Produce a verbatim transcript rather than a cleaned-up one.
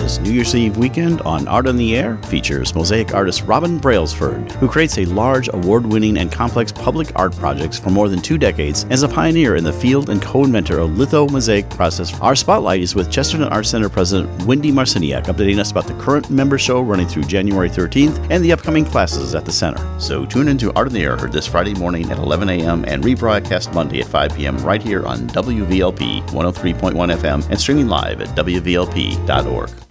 This New Year's Eve weekend on Art on the Air features mosaic artist Robin Brailsford, who creates a large, award-winning, and complex public art projects for more than two decades and is a pioneer in the field and co-inventor of litho-mosaic process. Our spotlight is with Chesterton Arts Center President Wendy Marciniak, updating us about the current member show running through January thirteenth and the upcoming classes at the center. So tune into Art on the Air, heard this Friday morning at eleven a.m. and rebroadcast Monday at five p.m. right here on W V L P one oh three point one F M and streaming live at W V L P dot org.